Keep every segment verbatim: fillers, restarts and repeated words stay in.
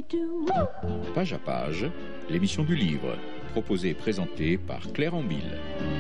Page à page, l'émission du livre, proposée et présentée par Claire Ambille.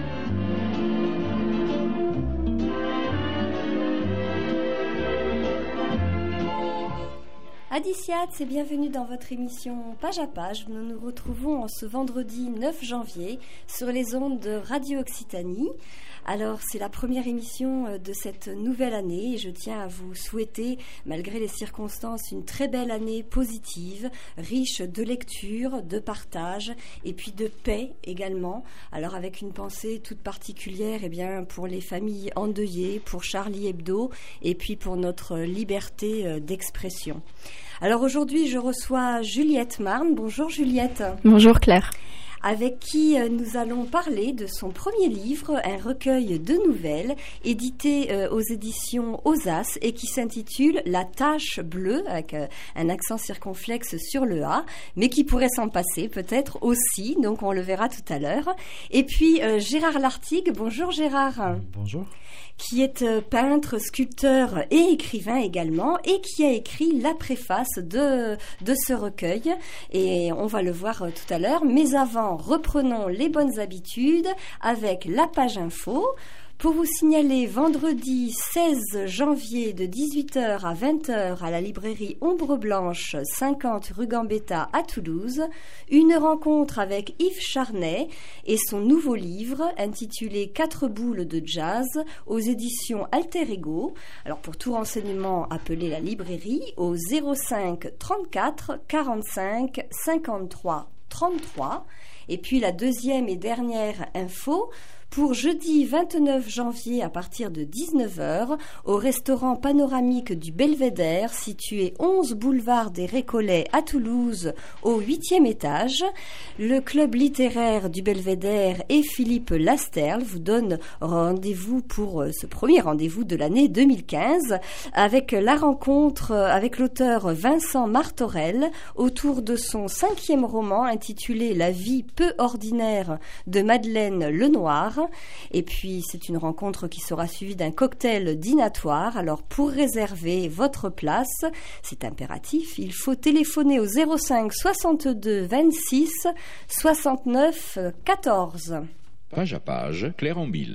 Adiciat, et bienvenue dans votre émission Page à page. Nous nous retrouvons en ce vendredi neuf janvier sur les ondes de Radio Occitanie. Alors, c'est la première émission de cette nouvelle année et je tiens à vous souhaiter, malgré les circonstances, une très belle année positive, riche de lecture, de partage et puis de paix également. Alors, avec une pensée toute particulière eh bien, pour les familles endeuillées, pour Charlie Hebdo et puis pour notre liberté d'expression. Alors aujourd'hui, je reçois Juliette Marne. Bonjour Juliette. Bonjour Claire. Avec qui nous allons parler de son premier livre, un recueil de nouvelles, édité euh, aux éditions Osas et qui s'intitule La Tache bleue, avec euh, un accent circonflexe sur le A, mais qui pourrait s'en passer peut-être aussi, donc on le verra tout à l'heure. Et puis euh, Gérard Lartigue, bonjour Gérard. Bonjour. Qui est euh, peintre, sculpteur et écrivain également, et qui a écrit la préface de, de ce recueil, et on va le voir euh, tout à l'heure. Mais avant, reprenons les bonnes habitudes avec la page info. Pour vous signaler, vendredi seize janvier de dix-huit heures à vingt heures à la librairie Ombre Blanche, cinquante rue Gambetta à Toulouse, une rencontre avec Yves Charnay et son nouveau livre intitulé Quatre boules de jazz aux éditions Alter Ego. Alors pour tout renseignement, appelez la librairie au zéro cinq trente-quatre quarante-cinq cinquante-trois trente-trois. Et puis la deuxième et dernière info, pour jeudi vingt-neuf janvier à partir de dix-neuf heures, au restaurant panoramique du Belvédère, situé onze boulevard des Récollets à Toulouse, au huitième étage, le club littéraire du Belvédère et Philippe Lasterle vous donnent rendez-vous pour ce premier rendez-vous de l'année deux mille quinze, avec la rencontre avec l'auteur Vincent Martorell autour de son cinquième roman intitulé La vie peu ordinaire de Madeleine Lenoir. Et puis c'est une rencontre qui sera suivie d'un cocktail dînatoire. Alors pour réserver votre place, c'est impératif, il faut téléphoner au zéro cinq soixante-deux vingt-six soixante-neuf quatorze. Page à page, Claire Ambille.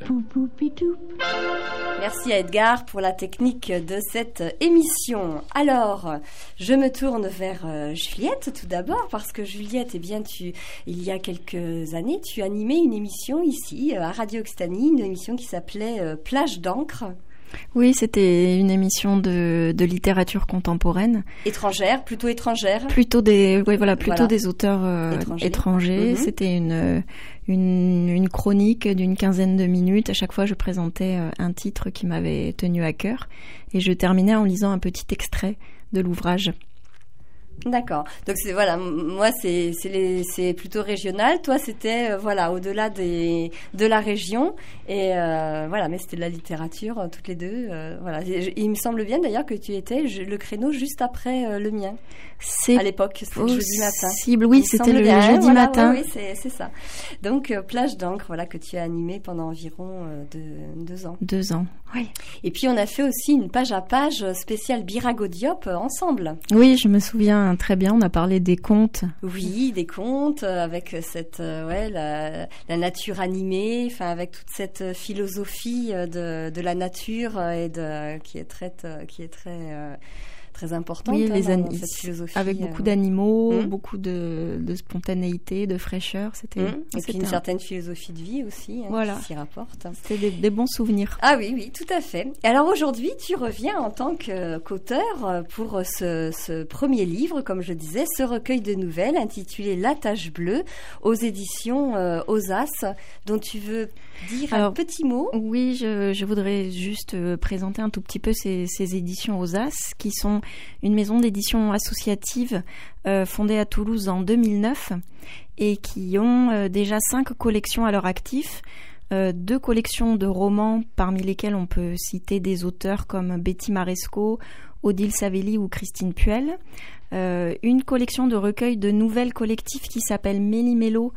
Merci à Edgar pour la technique de cette émission. Alors, je me tourne vers euh, Juliette tout d'abord, parce que Juliette, eh bien, tu, il y a quelques années, tu animais une émission ici, à Radio Occitanie, une émission qui s'appelait euh, Plage d'encre. Oui, c'était une émission de, de littérature contemporaine. Étrangère, plutôt étrangère. Plutôt des, ouais, voilà, plutôt voilà. des auteurs euh, étrangers. étrangers. Mm-hmm. C'était une, une, une chronique d'une quinzaine de minutes. À chaque fois, je présentais un titre qui m'avait tenu à cœur. Et je terminais en lisant un petit extrait de l'ouvrage. D'accord. Donc c'est voilà, moi c'est c'est les c'est plutôt régional. Toi c'était euh, voilà au-delà des de la région et euh, voilà, mais c'était de la littérature euh, toutes les deux. Euh, voilà. Et, il me semble bien d'ailleurs que tu étais je, le créneau juste après euh, le mien. C'est à l'époque, c'était le jeudi matin. Possible, oui, c'était le bien, jeudi voilà, matin. Oui, oui c'est c'est ça. Donc euh, Plage d'encre, voilà que tu as animé pendant environ euh, deux, deux ans. Deux ans. Oui. Et puis on a fait aussi une page à page spéciale Birago Diop euh, ensemble. Oui, je me souviens très bien. On a parlé des contes. Oui, des contes avec cette euh, ouais la, la nature animée, enfin avec toute cette philosophie de de la nature et de qui est très qui est très euh, très importante. Oui, hein, les dans, an- dans cette philosophie. avec beaucoup d'animaux, hum. beaucoup de, de spontanéité, de fraîcheur. C'était, hum. Et c'était puis une un... certaine philosophie de vie aussi, hein, voilà. qui s'y rapporte. C'était des, des bons souvenirs. Ah oui, oui, tout à fait. Alors aujourd'hui, tu reviens en tant que, qu'auteur pour ce, ce premier livre, comme je disais, ce recueil de nouvelles intitulé La Tache bleue aux éditions euh, Osas, dont tu veux dire Alors, un petit mot. Oui, je, je voudrais juste présenter un tout petit peu ces, ces éditions Osas, qui sont une maison d'édition associative euh, fondée à Toulouse en deux mille neuf et qui ont euh, déjà cinq collections à leur actif. Euh, deux collections de romans parmi lesquelles on peut citer des auteurs comme Betty Maresco, Odile Savelli ou Christine Puel. Euh, une collection de recueils de nouvelles collectives qui s'appelle Méli-Mélo,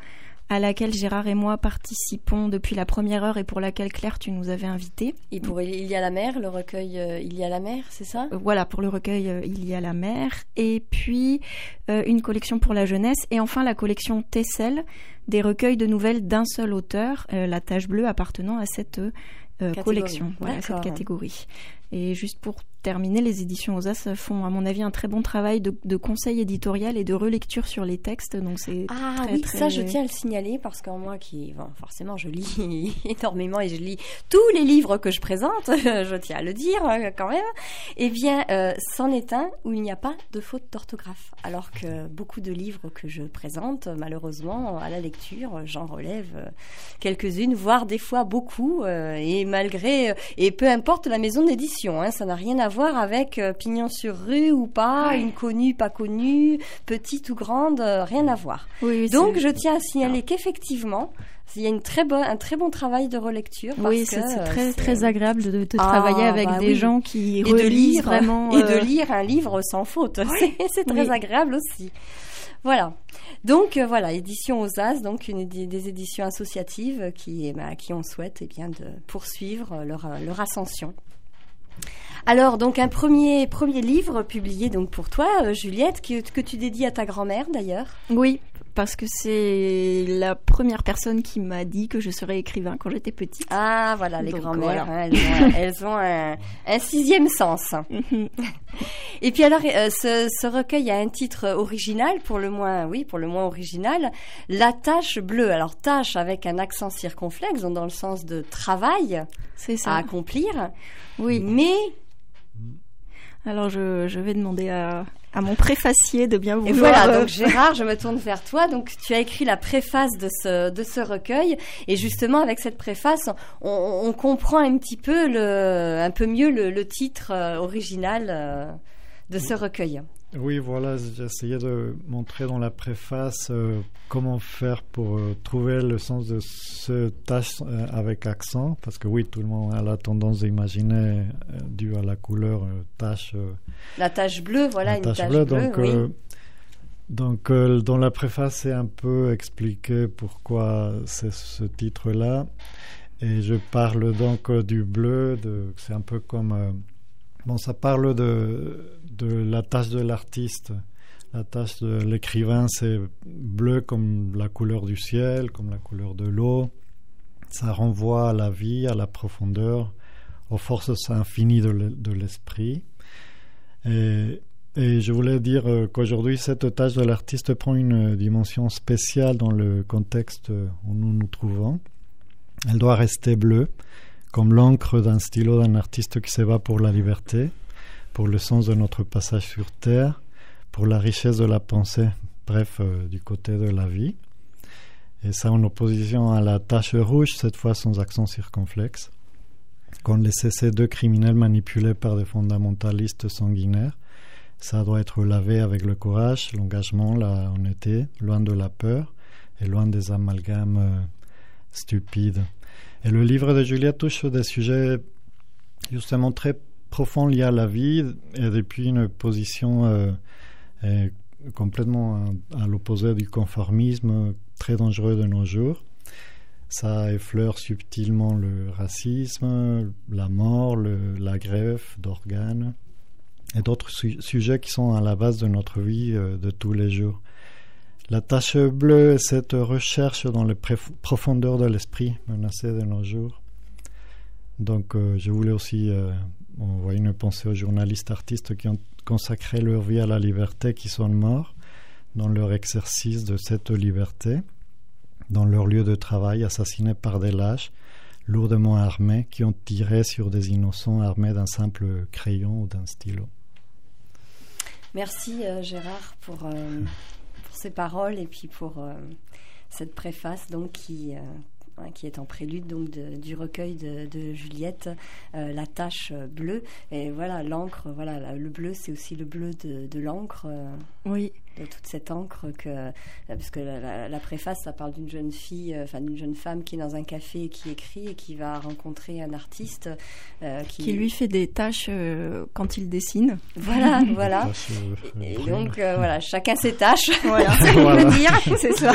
à laquelle Gérard et moi participons depuis la première heure et pour laquelle Claire, tu nous avais invités. Et pour Il y a la mer, le recueil euh, Il y a la mer, c'est ça ? euh, Voilà, pour le recueil euh, Il y a la mer. Et puis euh, une collection pour la jeunesse. Et enfin la collection Tessel, des recueils de nouvelles d'un seul auteur, euh, La Tache Bleue appartenant à cette euh, collection, voilà, à cette catégorie. Et juste pour terminer, les éditions Osas font, à mon avis, un très bon travail de, de conseil éditorial et de relecture sur les textes. Donc c'est ah très, oui, très... ça je tiens à le signaler parce que moi qui, bon, forcément, je lis énormément et je lis tous les livres que je présente, je tiens à le dire quand même. Eh bien, euh, c'en est un où il n'y a pas de faute d'orthographe, alors que beaucoup de livres que je présente, malheureusement, à la lecture, j'en relève quelques-unes, voire des fois beaucoup, euh, et malgré et peu importe la maison d'édition. Hein, ça n'a rien à voir avec euh, pignon sur rue ou pas, ouais. Une connue, pas connue, petite ou grande, euh, rien à voir. Oui, donc c'est... je tiens à signaler ah. qu'effectivement, il y a une très bon, un très bon travail de relecture. Parce oui, que, c'est, c'est très, c'est... très agréable de, de ah, travailler avec bah des oui. gens qui et relisent de lire, vraiment... Et euh... de lire un livre sans faute. Oui. C'est, c'est très oui. agréable aussi. Voilà. Donc euh, voilà, édition Osas, donc une des éditions associatives qui, bah, qui on souhaite eh bien, de poursuivre leur, leur ascension. Alors, donc, un premier, premier livre publié donc pour toi, euh, Juliette, que, que tu dédies à ta grand-mère, d'ailleurs. Oui, parce que c'est la première personne qui m'a dit que je serais écrivain quand j'étais petite. Ah, voilà, les donc, grand-mères, voilà. hein, elles ont, elles ont un, un sixième sens. Et puis alors, euh, ce, ce recueil a un titre original, pour le moins, oui, pour le moins original, La Tache Bleue. Alors, tâche avec un accent circonflexe, donc dans le sens de travail c'est ça. À accomplir. Oui. Mais... Alors, je, je vais demander à, à mon préfacier de bien vouloir... Et voilà, donc Gérard, je me tourne vers toi. Donc, tu as écrit la préface de ce, de ce recueil. Et justement, avec cette préface, on, on comprend un petit peu, le, un peu mieux le, le titre original euh, de ce recueil. Oui, voilà, j'ai essayé de montrer dans la préface euh, comment faire pour euh, trouver le sens de ce tache euh, avec accent, parce que oui, tout le monde a la tendance d'imaginer, euh, dû à la couleur, euh, tache... Euh, la tache bleue, voilà, la une tache tache bleue, bleue, donc, oui. Euh, donc euh, dans la préface, c'est un peu expliqué pourquoi c'est ce titre-là, et je parle donc euh, du bleu, de, c'est un peu comme... Euh, bon, ça parle de... de la tâche de l'artiste. La tâche de l'écrivain, c'est bleu comme la couleur du ciel, comme la couleur de l'eau. Ça renvoie à la vie, à la profondeur, aux forces infinies de, le, de l'esprit. Et, et je voulais dire qu'aujourd'hui, cette tâche de l'artiste prend une dimension spéciale dans le contexte où nous nous trouvons. Elle doit rester bleue, comme l'encre d'un stylo d'un artiste qui se bat pour la liberté, pour le sens de notre passage sur Terre, pour la richesse de la pensée, bref, euh, du côté de la vie. Et ça en opposition à la tache rouge, cette fois sans accent circonflexe, qu'ont laissé ces deux criminels manipulés par des fondamentalistes sanguinaires. Ça doit être lavé avec le courage, l'engagement, la honnêteté, loin de la peur et loin des amalgames euh, stupides. Et le livre de Juliette touche des sujets justement très profond lié à la vie et depuis une position euh, euh, complètement à, à l'opposé du conformisme très dangereux de nos jours. Ça effleure subtilement le racisme, la mort, le, la greffe d'organes et d'autres su- sujets qui sont à la base de notre vie euh, de tous les jours. La tache bleue est cette recherche dans les préf- profondeurs de l'esprit menacé de nos jours. Donc euh, je voulais aussi euh, envoyer une pensée aux journalistes artistes qui ont consacré leur vie à la liberté, qui sont morts dans leur exercice de cette liberté, dans leur lieu de travail, assassinés par des lâches lourdement armés qui ont tiré sur des innocents armés d'un simple crayon ou d'un stylo. Merci euh, Gérard pour, euh, pour ces paroles et puis pour euh, cette préface donc qui... Euh, hein, qui est en prélude donc de, du recueil de, de Juliette, euh, La Tache bleue. Et voilà, l'encre, voilà, le bleu, c'est aussi le bleu de, de l'encre. Euh, oui. De toute cette encre que, parce que la, la, la préface, ça parle d'une jeune fille, enfin euh, d'une jeune femme qui est dans un café et qui écrit et qui va rencontrer un artiste euh, qui... qui lui fait des tâches euh, quand il dessine. Voilà, voilà. Tâches, euh, Et, et brunes. donc euh, voilà, chacun ses tâches. Voilà, c'est ce qu'on Voilà. peut dire, c'est ça.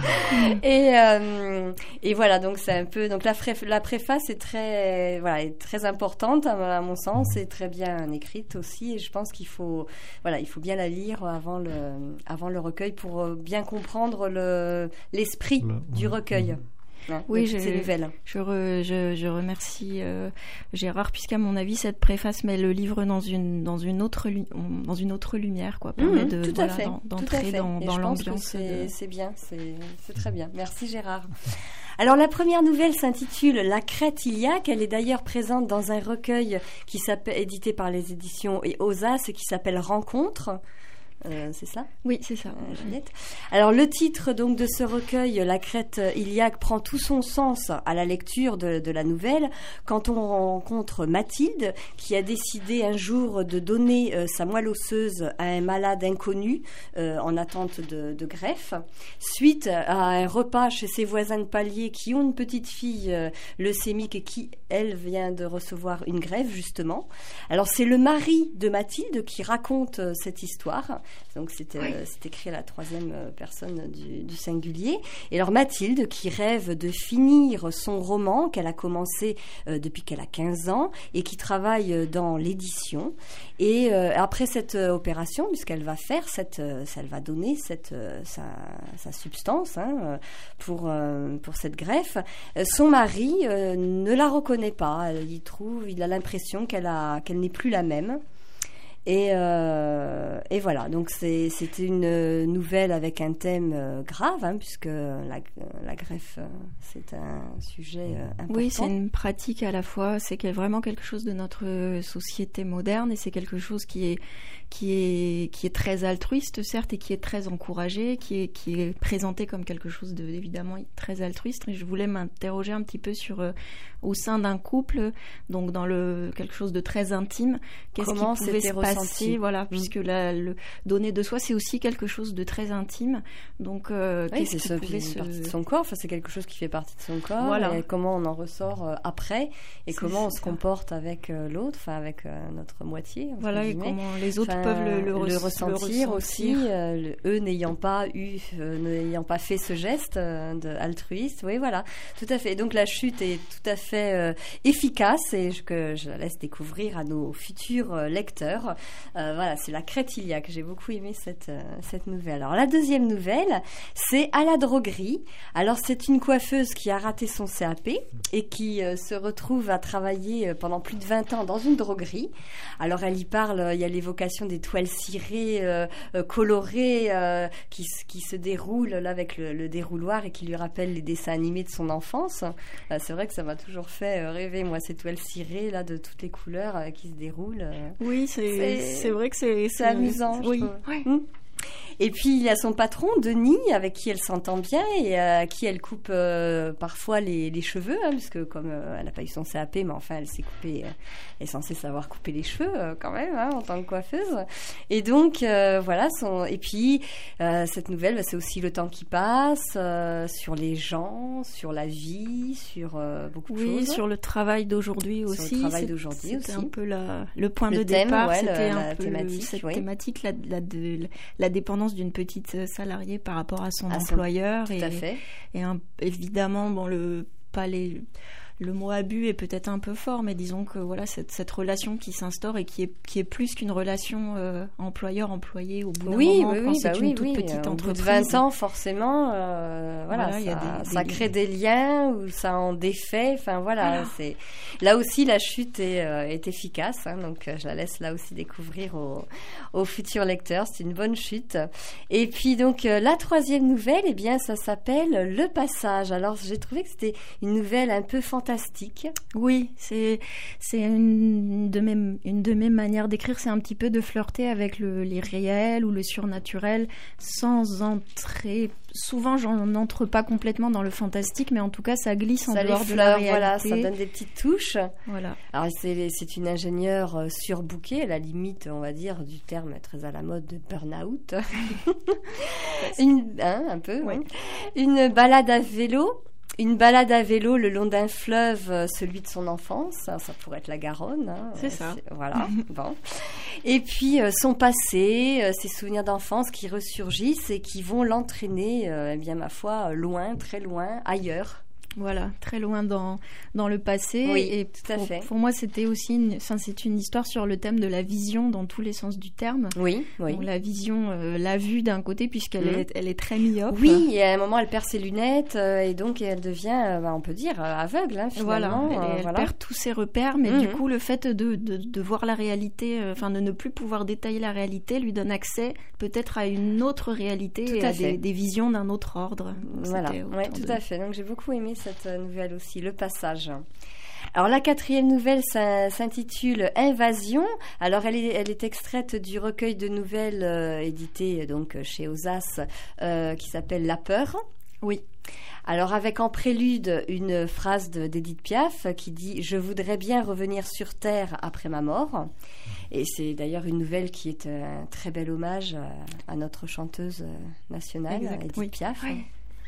Et euh, et voilà, donc c'est un peu, donc la, fré- la préface est très, voilà, est très importante à, à mon sens, et très bien écrite aussi. Et je pense qu'il faut, voilà, il faut bien la lire avant le avant le recueil pour euh, bien comprendre le, l'esprit Le- du ouais. recueil. Mhm. Hein, Oui, de j'ai- toutes ces nouvelles. Je, re- je, je remercie euh, Gérard, puisqu'à mon avis, cette préface met le livre dans une, dans une, autre, lu- dans une autre lumière, quoi, permet Mhm, de, tout voilà, à fait, d'en- tout à d'entrer fait. dans, Et dans je pense que l'ambiance. c'est, de- c'est bien, c'est, c'est très bien. Merci Gérard. Alors la première nouvelle s'intitule La Crête iliaque. Elle est d'ailleurs présente dans un recueil qui s'appelle, édité par les éditions et Osas, qui s'appelle Rencontre. Euh, c'est ça, Oui, c'est ça. euh, Juliette. Alors le titre donc de ce recueil, La Crête iliaque, prend tout son sens à la lecture de, de la nouvelle quand on rencontre Mathilde qui a décidé un jour de donner euh, sa moelle osseuse à un malade inconnu euh, en attente de, de greffe, suite à un repas chez ses voisins de palier qui ont une petite fille euh, leucémique et qui elle vient de recevoir une greffe justement. Alors c'est le mari de Mathilde qui raconte euh, cette histoire. Donc c'est, euh, c'est écrit à la troisième euh, personne du, du singulier. Et alors Mathilde qui rêve de finir son roman qu'elle a commencé euh, depuis qu'elle a quinze ans et qui travaille euh, dans l'édition. Et euh, après cette euh, opération, puisqu'elle va faire cette, euh, elle va donner cette, euh, sa, sa substance hein, euh, pour, euh, pour cette greffe, euh, son mari euh, ne la reconnaît pas. Il trouve, il a l'impression qu'elle a, qu'elle n'est plus la même. Et, euh, et voilà, donc c'est, c'était une nouvelle avec un thème euh, grave, hein, puisque la, la greffe, euh, c'est un sujet euh, important. Oui, c'est une pratique à la fois, c'est quel- vraiment quelque chose de notre société moderne et c'est quelque chose qui est, qui est, qui est très altruiste, certes, et qui est très encouragé, qui est, qui est présenté comme quelque chose de, évidemment, très altruiste. Et je voulais m'interroger un petit peu sur, euh, au sein d'un couple, donc dans le, quelque chose de très intime, qu'est-ce Comment qui pouvait c'était se passer, ressenti. voilà, Mm. puisque la, le donner de soi, c'est aussi quelque chose de très intime. Donc, euh, Oui, qu'est-ce c'est qui ça, pouvait puis une se... partie de son corps, enfin, c'est quelque chose qui fait partie de son corps, Voilà. et comment on en ressort euh, après, et C'est- comment on c'est se ça. comporte avec euh, l'autre, enfin avec euh, notre moitié. entre Voilà, et guillemets. comment les autres Enfin, peuvent le, le, re- ressentir le aussi, ressentir. euh, le- eux n'ayant pas eu, euh, n'ayant pas fait ce geste euh, de altruiste. Oui, voilà, tout à fait. Donc la chute est tout à fait euh, efficace et je, que je la laisse découvrir à nos futurs euh, lecteurs. Euh, voilà, c'est La Crête iliaque. J'ai beaucoup aimé cette euh, cette nouvelle. Alors la deuxième nouvelle, c'est À la droguerie. Alors c'est une coiffeuse qui a raté son C A P et qui euh, se retrouve à travailler euh, pendant plus de vingt ans dans une droguerie. Alors elle y parle, euh, il y a l'évocation des toiles cirées, euh, euh, colorées, euh, qui, s- qui se déroulent là avec le, le dérouloir et qui lui rappellent les dessins animés de son enfance. Euh, c'est vrai que ça m'a toujours fait euh, rêver, moi, ces toiles cirées là de toutes les couleurs euh, qui se déroulent. euh. Oui, c'est, C'est- c'est vrai que c'est, C'est amusant, je Oui. trouve. Ouais. Hmm. Et puis il y a son patron, Denis, avec qui elle s'entend bien et euh, à qui elle coupe euh, parfois les, les cheveux, hein, parce que comme euh, elle n'a pas eu son C A P, mais enfin elle s'est coupée, euh, elle est censée savoir couper les cheveux euh, quand même, hein, en tant que coiffeuse. Et donc euh, voilà, son... et puis euh, cette nouvelle, bah, c'est aussi le temps qui passe, euh, sur les gens, sur la vie, sur euh, beaucoup de Oui, choses. sur le travail d'aujourd'hui Sur le aussi. travail C'est- d'aujourd'hui c'était aussi. un peu la, le point Le de thème, départ. ouais, le- c'était la un peu le- thématique, cette oui. thématique, la, la, de- la dépendance d'une petite salariée par rapport à son À son- employeur. Tout et, à fait. et un- évidemment, bon, le, pas les, le mot abus est peut-être un peu fort, mais disons que voilà, cette, cette relation qui s'instaure et qui est, qui est plus qu'une relation euh, employeur-employé au bout d'un Oui, moment, oui, quand oui, c'est bah une oui, toute oui. petite Au bout de entreprise. vingt ans, forcément, euh, voilà, Voilà, il y a ça, des- ça des crée des liens ou ça en défait. Enfin voilà, Voilà. c'est là aussi la chute est, euh, est efficace. Hein, donc euh, je la laisse là aussi découvrir aux, aux futurs lecteurs. C'est une bonne chute. Et puis donc euh, la troisième nouvelle, eh bien, ça s'appelle Le Passage. Alors j'ai trouvé que c'était une nouvelle un peu fantastique. fantastique. Oui, c'est c'est une de mes une de mes manières d'écrire, c'est un petit peu de flirter avec le l'irréel ou le surnaturel sans entrer. Souvent, j'en n'entre pas complètement dans le fantastique, mais en tout cas, ça glisse en ça dehors les de la réalité. Voilà, ça donne des petites touches. Voilà. Alors, c'est, c'est une ingénieure euh, surbookée, à la limite, on va dire, du terme très à la mode de burn-out. une, hein, un peu, oui. Hein. Une balade à vélo. Une balade à vélo le long d'un fleuve, euh, celui de son enfance, ça, ça pourrait être la Garonne. Hein, c'est ça. C'est, voilà, bon. Et puis euh, son passé, euh, ses souvenirs d'enfance qui ressurgissent et qui vont l'entraîner, euh, eh bien ma foi, loin, très loin, ailleurs. Voilà, très loin dans, dans le passé. Oui, et tout à pour, fait. Pour moi, c'était aussi une, enfin, c'est une histoire sur le thème de la vision dans tous les sens du terme. Oui, oui. Donc, la vision, euh, la vue d'un côté, puisqu'elle mmh. est, elle est très myope. Oui, et à un moment, elle perd ses lunettes euh, et donc elle devient, euh, bah, on peut dire, aveugle, hein, finalement. Voilà, elle, euh, elle voilà. perd tous ses repères, mais mmh. du coup, le fait de, de, de voir la réalité, enfin, euh, de ne plus pouvoir détailler la réalité, lui donne accès peut-être à une autre réalité tout et à, à fait. des, des visions d'un autre ordre. Donc, voilà, ouais, tout de... à fait. Donc, j'ai beaucoup aimé cette nouvelle aussi. Le passage. Alors la quatrième nouvelle s'intitule Invasion. Alors elle est, elle est extraite du recueil de nouvelles euh, édité donc chez Osas euh, qui s'appelle La Peur. Oui. Alors avec en prélude une phrase de, d'Édith Piaf qui dit « Je voudrais bien revenir sur Terre après ma mort ». Et c'est d'ailleurs une nouvelle qui est un très bel hommage à, à notre chanteuse nationale, exact, Édith oui. Piaf. Oui.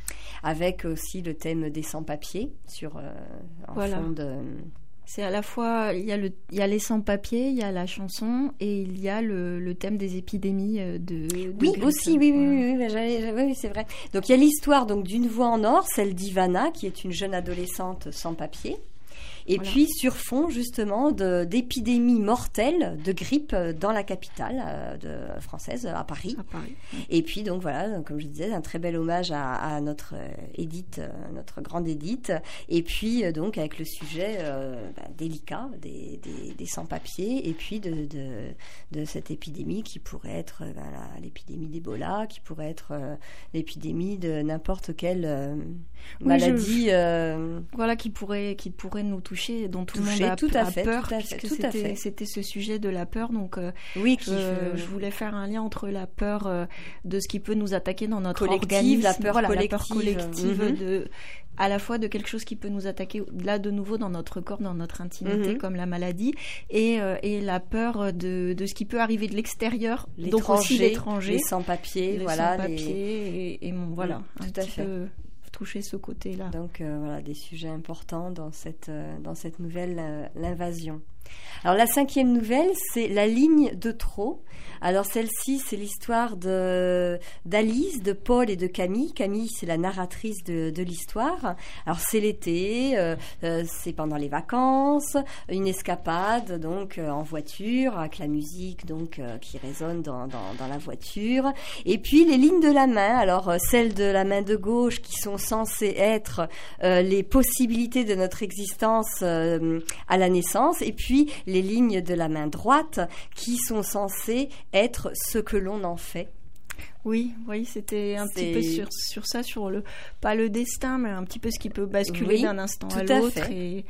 Avec aussi le thème des sans-papiers sur euh, en voilà. fond de... C'est à la fois, il y a, le, il y a les sans-papiers, il y a la chanson et il y a le, le thème des épidémies de, de Oui, grippe. aussi, oui, oui, oui, oui, j'allais, j'allais, oui, c'est vrai. Donc il y a l'histoire donc, d'une voix en or, celle d'Ivana, qui est une jeune adolescente sans-papiers. Et voilà. Puis sur fond justement de, d'épidémies mortelles de grippe dans la capitale euh, de, française, à Paris. À Paris. Oui. Et puis donc voilà, donc, comme je disais, un très bel hommage à, à notre euh, Édith, euh, notre grande Édith. Et puis euh, donc avec le sujet euh, bah, délicat des, des, des sans-papiers et puis de, de, de cette épidémie qui pourrait être euh, bah, la, l'épidémie d'Ebola, qui pourrait être euh, l'épidémie de n'importe quelle euh, oui, maladie. Je... Euh... Voilà, qui pourrait, qui pourrait nous toucher. Dont tout touché, le monde a, tout à a fait, peur, tout à fait, puisque tout à c'était, fait. c'était ce sujet de la peur. Donc, euh, oui, qui je, fait... je voulais faire un lien entre la peur euh, de ce qui peut nous attaquer dans notre collective, organisme, la peur voilà, collective, la peur collective mm-hmm. de, à la fois de quelque chose qui peut nous attaquer là de nouveau dans notre corps, dans notre intimité, mm-hmm. comme la maladie, et, euh, et la peur de, de ce qui peut arriver de l'extérieur, donc aussi l'étranger, les sans-papiers, les voilà, sans-papiers, les... et, et bon, voilà, mm, un tout à petit fait. peu toucher ce côté-là. Donc euh, voilà, des sujets importants dans cette, euh, dans cette nouvelle, euh, l'invasion. Alors la cinquième nouvelle, c'est La ligne de trop. Alors celle-ci, c'est l'histoire de, d'Alice, de Paul et de Camille. Camille, c'est la narratrice de, de l'histoire. Alors c'est l'été, euh, euh, c'est pendant les vacances, une escapade donc euh, en voiture avec la musique donc euh, qui résonne dans, dans, dans la voiture. Et puis les lignes de la main. Alors euh, celles de la main de gauche qui sont censées être euh, les possibilités de notre existence euh, à la naissance. Et puis les lignes de la main droite qui sont censées être ce que l'on en fait. Oui, oui, c'était un c'est... petit peu sur, sur ça, sur le pas le destin, mais un petit peu ce qui peut basculer oui, d'un instant à à l'autre fait. et,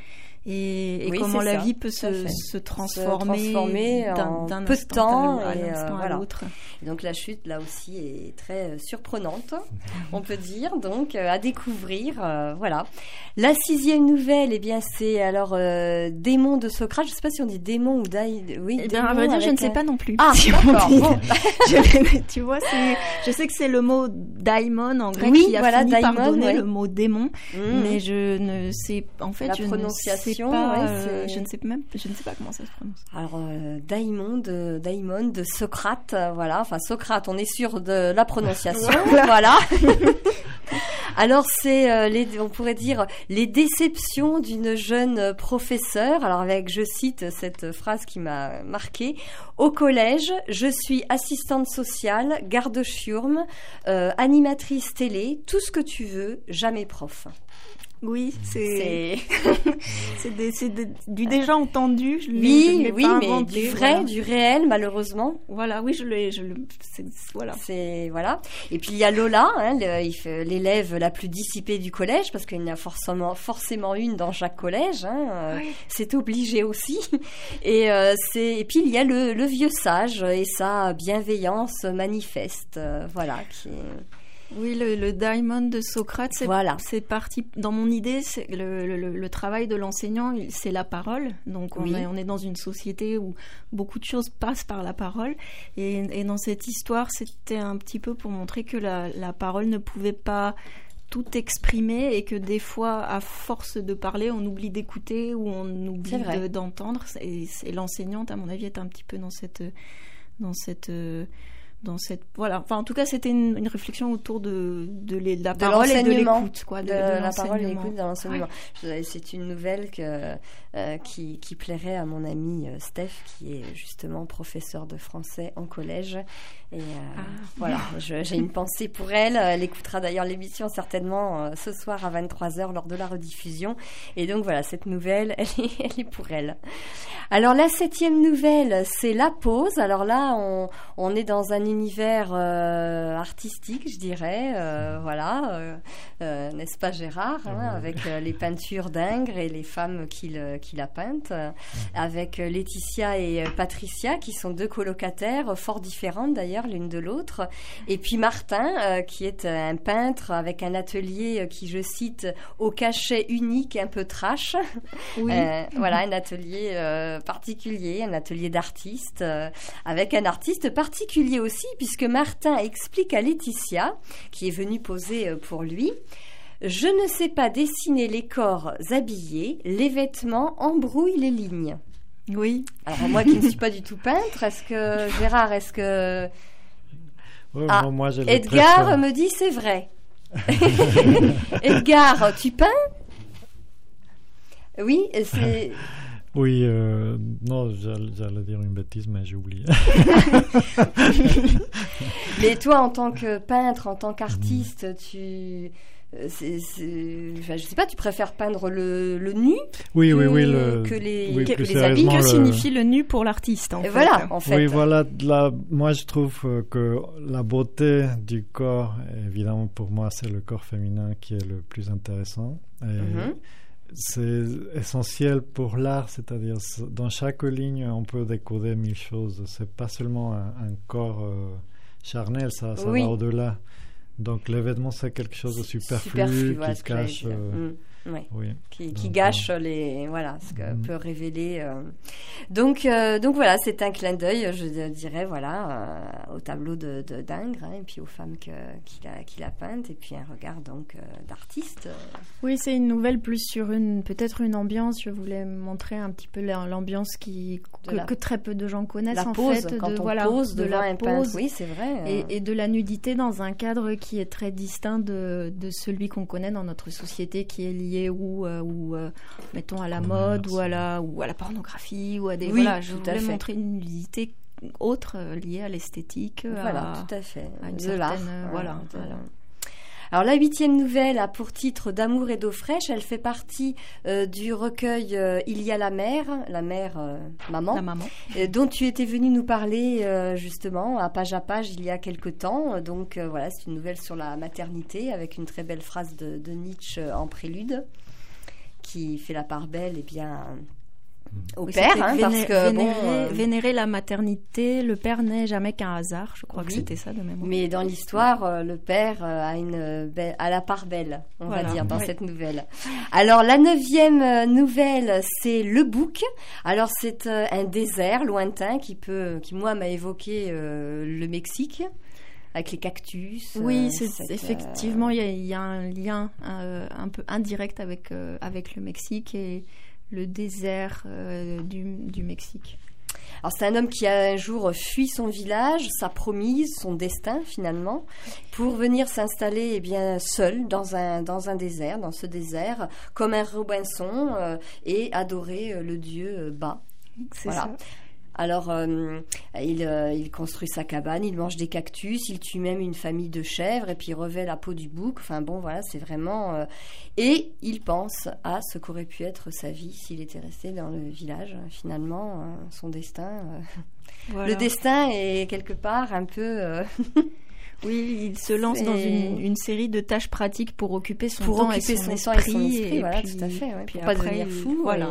et, et oui, comment la ça, vie peut se, se transformer, se transformer d'un, en d'un peu de temps à, et l'instant euh, à voilà. l'autre. Et donc la chute là aussi est très surprenante, on peut dire, donc euh, à découvrir. Euh, voilà. La sixième nouvelle, eh bien c'est alors euh, Démon de Socrate. Je ne sais pas si on dit démon ou daï. Oui. Eh bien, à vrai dire, je ne sais un... pas non plus. Ah, si d'accord. Bon. je, tu vois, c'est, je sais que c'est le mot daimon en grec oui, qui a voilà, fini daimon, par donner ouais. le mot démon, mmh. mais je ne sais, en fait, la je prononciation, ne sais pas, ouais, euh, je ne sais même, je ne sais pas comment ça se prononce. Alors euh, daimon de daimon de Socrate, euh, voilà. Enfin Socrate, on est sûr de la prononciation, voilà. Alors c'est, euh, les, on pourrait dire, les déceptions d'une jeune professeure. Alors avec, je cite cette phrase qui m'a marquée. Au collège, je suis assistante sociale, garde-chiourme, euh, animatrice télé, tout ce que tu veux, jamais prof. Oui, c'est C'est c'est, des, c'est des- du déjà entendu. Je l'ai- je oui, l'ai oui, pas mais inventé, du vrai, voilà. du réel, malheureusement. Voilà, oui, je l'ai, je le, c'est, voilà. C'est voilà. Et puis il y a Lola, hein, le- il fait- l'élève la plus dissipée du collège, parce qu'il y en a forcément forcément une dans chaque collège. Hein, euh, Oui. c'est obligé aussi. Et euh, c'est et puis il y a le, le vieux sage et sa bienveillance manifeste. euh, voilà. Qui Oui, le, le Diamond de Socrate, c'est, Voilà. c'est parti. Dans mon idée, c'est le, le, le travail de l'enseignant, il- c'est la parole. Donc, on, Oui. est, on est dans une société où beaucoup de choses passent par la parole. Et, et dans cette histoire, c'était un petit peu pour montrer que la, la parole ne pouvait pas tout exprimer et que des fois, à force de parler, on oublie d'écouter ou on oublie C'est vrai. de- d'entendre. Et, et l'enseignante, à mon avis, est un petit peu dans cette... Dans cette euh, dans cette voilà enfin en tout cas c'était une, une réflexion autour de de, les- de la De parole et de l'enseignement. l'écoute quoi de, de, de la parole et l'enseignement. l'écoute dans l'enseignement. Je- C'est une nouvelle que, euh, qui, qui plairait à mon ami euh, Steph, qui est justement professeur de français en collège. Et euh, Ah. voilà, je- j'ai une pensée pour elle. Elle écoutera d'ailleurs l'émission certainement euh, ce soir à vingt-trois heures lors de la rediffusion. Et donc voilà, cette nouvelle, elle est, elle est pour elle. Alors la septième nouvelle, c'est La Pause. Alors là, on, on est dans un univers euh, artistique, je dirais. Euh, voilà, euh, euh, n'est-ce pas Gérard, hein, Ah oui. avec euh, les peintures d'Ingres et les femmes qui, le, qui la peintent, euh, avec euh, Laetitia et euh, Patricia, qui sont deux colocataires, euh, fort différentes d'ailleurs l'une de l'autre. Et puis Martin, euh, qui est euh, un peintre avec un atelier euh, qui, je cite, au cachet unique, un peu trash. Oui. Euh, voilà, un atelier euh, particulier, un atelier d'artiste, euh, avec un artiste particulier aussi, puisque Martin explique à Laetitia, qui est venue poser euh, pour lui, « Je ne sais pas dessiner les corps habillés, les vêtements embrouillent les lignes. Oui. » Alors moi qui ne suis pas du tout peintre, est-ce que, Gérard, est-ce que... Ouais, Ah, moi, moi, je le Edgar préfère. me dit c'est vrai. Edgar, tu peins? Oui, c'est... Oui, euh, non, j'allais, j'allais dire une bêtise, mais j'ai oublié. Mais toi, en tant que peintre, en tant qu'artiste, tu... euh, C'est, c'est... Enfin, je sais pas, tu préfères peindre le, le nu Oui, que, oui, oui. Le... que les, oui, que plus les habits? sérieusement, Que le- signifie le nu pour l'artiste en Et fait. voilà, en fait. Oui, voilà. La, moi, je trouve euh, que la beauté du corps, évidemment, pour moi, c'est le corps féminin qui est le plus intéressant. Et Mhm. c'est essentiel pour l'art, c'est-à-dire c- dans chaque ligne, on peut décoder mille choses. C'est pas seulement un, un corps euh, charnel, ça, ça Oui. va au-delà. Donc, les vêtements, c'est quelque chose de superflu, Superflu, voilà qui ce que j'allais cache. dire. euh, Mm, oui. oui. Qui, qui Donc, gâche les voilà ce que Mm. peut révéler euh. donc euh, donc voilà, c'est un clin d'œil, je dirais, voilà, euh, au tableau de, de d'Ingres, hein, et puis aux femmes que, qu'il a qu'il a peintes, et puis un regard donc euh, d'artiste. euh. Oui, c'est une nouvelle plus sur une peut-être une ambiance. Je voulais montrer un petit peu la- l'ambiance qui De que, la- que très peu de gens connaissent La en pose, fait. quand de on voilà pose de devant la un peintre, pose. oui, c'est vrai. Et, euh. et de la nudité dans un cadre qui est très distinct de, de celui qu'on connaît dans notre société, qui est lié ou, euh, ou euh, mettons à la Commerce. mode ou à la ou à la pornographie ou à des Oui, voilà. Je tout à voulais fait. montrer une nudité autre euh, liée à l'esthétique. Voilà, à- tout à fait. à une de certaine, l'art. euh, voilà, de- voilà. Alors la huitième nouvelle a pour titre D'amour et d'eau fraîche. Elle fait partie euh, du recueil euh, Il y a la mère, la mère euh, maman, La maman. euh, dont tu étais venu nous parler euh, justement à page à page il y a quelque temps. Donc euh, voilà, c'est une nouvelle sur la maternité avec une très belle phrase de, de Nietzsche en prélude qui fait la part belle et bien au Oui, père, c'était hein, parce véné- que bon, vénérer, euh, vénérer la maternité, le père n'est jamais qu'un hasard. Je crois que Oui. c'était ça de mémoire. mais dans l'histoire, euh, le père euh, a une euh, belle- a la part belle, on Voilà. va dire, dans Oui. cette nouvelle. Alors la neuvième euh, nouvelle, c'est Le Bouc. Alors c'est euh, un désert lointain qui peut, qui moi m'a évoqué euh, le Mexique. Avec les cactus. Oui, euh, c'est cette, euh, effectivement, il y, a- il y a un lien euh, un peu indirect avec, euh, avec le Mexique et le désert euh, du, du Mexique. Alors c'est un homme qui a un jour fui son village, sa promise, son destin finalement, pour venir s'installer eh bien seul dans un dans un désert, dans ce désert, comme un Robinson euh, et adorer euh, le dieu euh, Ba. C'est Voilà. ça. Alors, euh, il, euh, il construit sa cabane, il mange des cactus, il tue même une famille de chèvres et puis il revêt la peau du bouc. Enfin bon, voilà, c'est vraiment... Euh, et il pense à ce qu'aurait pu être sa vie s'il était resté dans le village. Finalement, euh, son destin... Euh, voilà. Le destin est quelque part un peu... Euh, oui, il se lance dans une, une série de tâches pratiques pour occuper son pour temps occuper et son, son esprit. Temps et son esprit, et voilà, puis, tout à fait. Ouais, puis pour après, pas devenir fou. Voilà.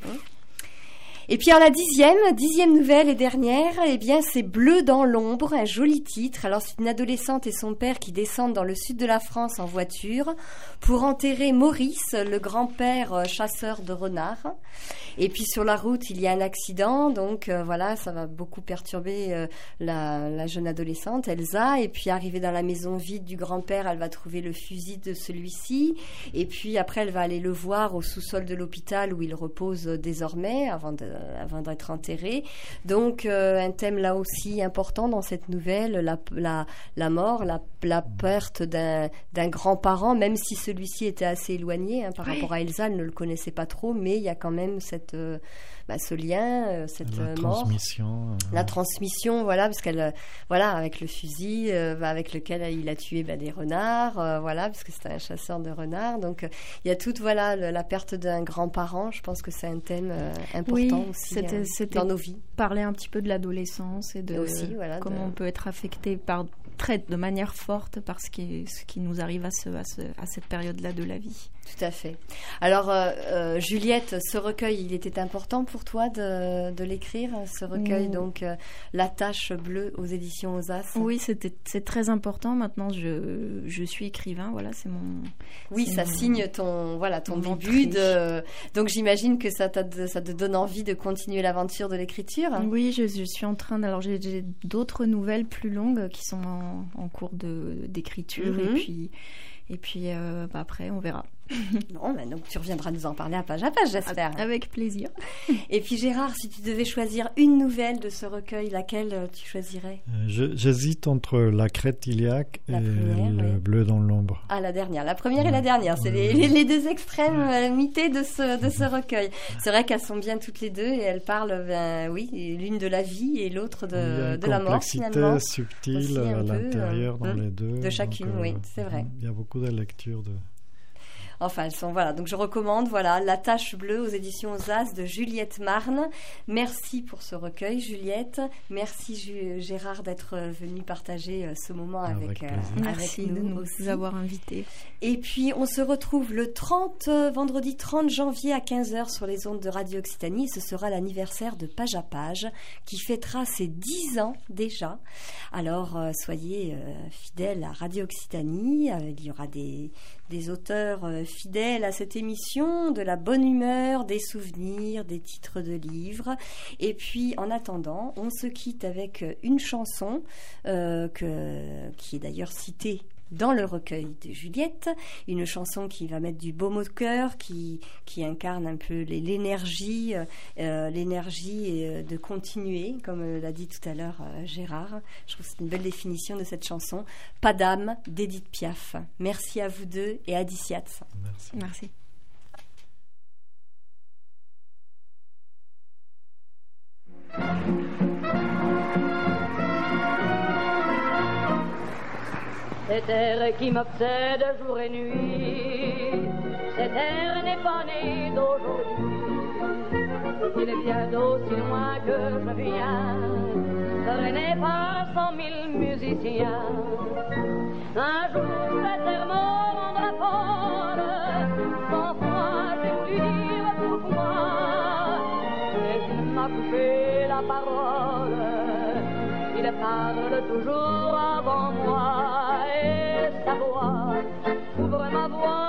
Et, Et puis alors la dixième, dixième nouvelle et dernière, eh bien c'est Bleu dans l'ombre, un joli titre. Alors c'est une adolescente et son père qui descendent dans le sud de la France en voiture pour enterrer Maurice, le grand-père chasseur de renards. Et puis sur la route, il y a un accident, donc euh, voilà, ça va beaucoup perturber euh, la, la jeune adolescente, Elsa. Et puis arrivée dans la maison vide du grand-père, elle va trouver le fusil de celui-ci. Et puis après, elle va aller le voir au sous-sol de l'hôpital où il repose désormais, avant, de, avant d'être enterré. Donc euh, un thème là aussi important dans cette nouvelle, la, la, la mort, la, la perte d'un, d'un grand-parent, même si celui-ci était assez éloigné hein, par oui. rapport à Elsa, elle ne le connaissait pas trop, mais il y a quand même cette Euh, bah, ce lien, euh, cette la euh, mort, transmission, euh... la transmission, voilà, parce qu'elle, euh, voilà, avec le fusil, euh, bah, avec lequel il a tué bah, des renards, euh, voilà, parce que c'était un chasseur de renards. Donc il euh, y a toute, voilà, le, la perte d'un grand-parent. Je pense que c'est un thème euh, important oui, aussi c'était, euh, c'était dans nos vies. Parler un petit peu de l'adolescence et de aussi, voilà, comment de... on peut être affecté par très de manière forte par ce qui, ce qui nous arrive à, ce, à, ce, à cette période-là de la vie. Tout à fait. Alors, euh, euh, Juliette, ce recueil, il était important pour toi de, de l'écrire, ce recueil, mmh. donc euh, La Tache bleue aux éditions Osas. Oui, c'était, c'est très important. Maintenant, je, je suis écrivain, voilà, c'est mon... Oui, c'est ça mon, signe ton, voilà, ton début. De, donc, j'imagine que ça, t'a, ça te donne envie de continuer l'aventure de l'écriture. Oui, je, je suis en train... Alors, j'ai, j'ai d'autres nouvelles plus longues qui sont en, en cours de, d'écriture, mmh. et puis... Et puis euh, bah après, on verra. Non, bah donc tu reviendras nous en parler à page à page, j'espère. Avec plaisir. Et puis Gérard, si tu devais choisir une nouvelle de ce recueil, laquelle tu choisirais ? euh, je, J'hésite entre La Crête Iliaque et première, Le oui. Bleu dans l'ombre. Ah, la dernière. La première ouais. et la dernière. C'est ouais. les, les, les deux extrêmes euh, mités de ce, de ce recueil. C'est vrai qu'elles sont bien toutes les deux et elles parlent, ben, oui, l'une de la vie et l'autre de, de la mort, finalement. Une complexité subtile à l'intérieur, peu, dans euh, les deux. De chacune, donc, euh, oui, c'est vrai. Il y a beaucoup de lectures de... Enfin, elles sont, voilà. Donc, je recommande, voilà, La Tache bleue aux éditions Osas de Juliette Marne. Merci pour ce recueil, Juliette. Merci, G- Gérard, d'être venu partager ce moment avec, avec, euh, Merci avec nous nous de nous aussi. avoir invités. Et puis, on se retrouve le trente, euh, vendredi trente janvier à quinze heures sur les ondes de Radio Occitanie. Ce sera l'anniversaire de Page à Page qui fêtera ses dix ans déjà. Alors, euh, soyez euh, fidèles à Radio Occitanie. Euh, il y aura des, des auteurs euh, fidèles à cette émission, de la bonne humeur, des souvenirs, des titres de livres. Et puis, en attendant, on se quitte avec une chanson euh, que, qui est d'ailleurs citée dans le recueil de Juliette, une chanson qui va mettre du baume au cœur, qui, qui incarne un peu les, l'énergie, euh, l'énergie euh, de continuer, comme euh, l'a dit tout à l'heure euh, Gérard. Je trouve que c'est une belle définition de cette chanson. Pas d'âme, d'Édith Piaf. Merci à vous deux et à Diciat. Merci. Merci. Cet air qui m'obsède jour et nuit, cet air n'est pas né d'aujourd'hui. Il vient d'aussi loin que je viens, traîné par cent mille musiciens. Un jour cet air me rendra folle, sans foi je lui dire pourquoi. Mais il m'a coupé la parole, il parle toujours avant moi. Sa voix ouvre ma voix.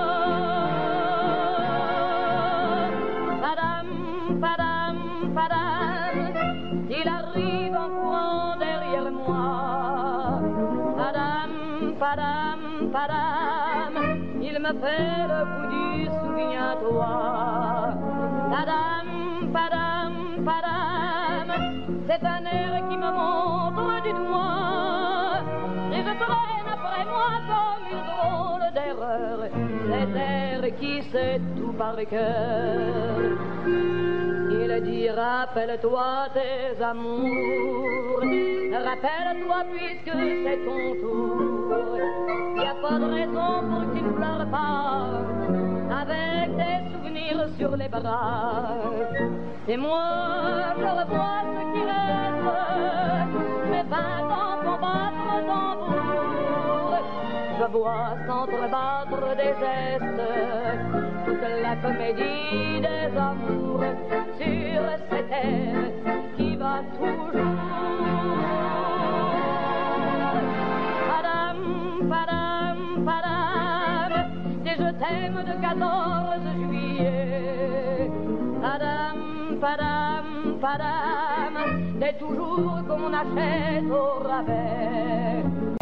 Padam, padam, padam, il arrive en courant derrière moi. Padam, padam, padam, il me fait le coup du souviens-toi. Padam, padam, padam, c'est un air qui me montre du doigt. Et je traîne après moi comme une drôle d'erreur, cet air qui sait tout par cœur. Il dis, rappelle-toi tes amours, rappelle-toi puisque c'est ton tour. Y a pas de raison pour que tu ne pleures pas, avec tes souvenirs sur les bras. Et moi, je revois ce qui reste, mes vingt ans font battre tambour. Je vois s'entrebattre des gestes, toute la comédie des amours sur cette terre qui va toujours. Padam, padam, padam, des je t'aime de quatorze juillet. Padam, padam, padam, des toujours qu'on achète au rabais.